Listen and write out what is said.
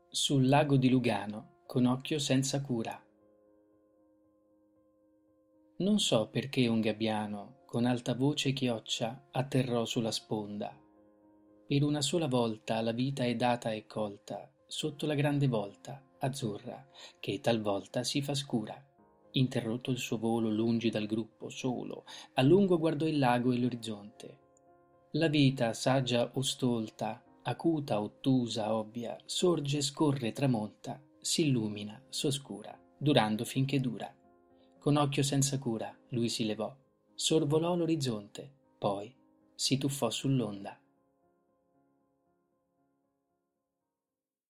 Sul lago di Lugano, con occhio senza cura. Non so perché un gabbiano, con alta voce chioccia, atterrò sulla sponda. Per una sola volta la vita è data e colta, sotto la grande volta, azzurra, che talvolta si fa scura. Interrotto il suo volo lungi dal gruppo, solo, a lungo guardò il lago e l'orizzonte. La vita, saggia o stolta, acuta, ottusa, ovvia, sorge, scorre, tramonta, s'illumina, s'oscura, durando finché dura. Con occhio senza cura, lui si levò, sorvolò l'orizzonte, poi si tuffò sull'onda.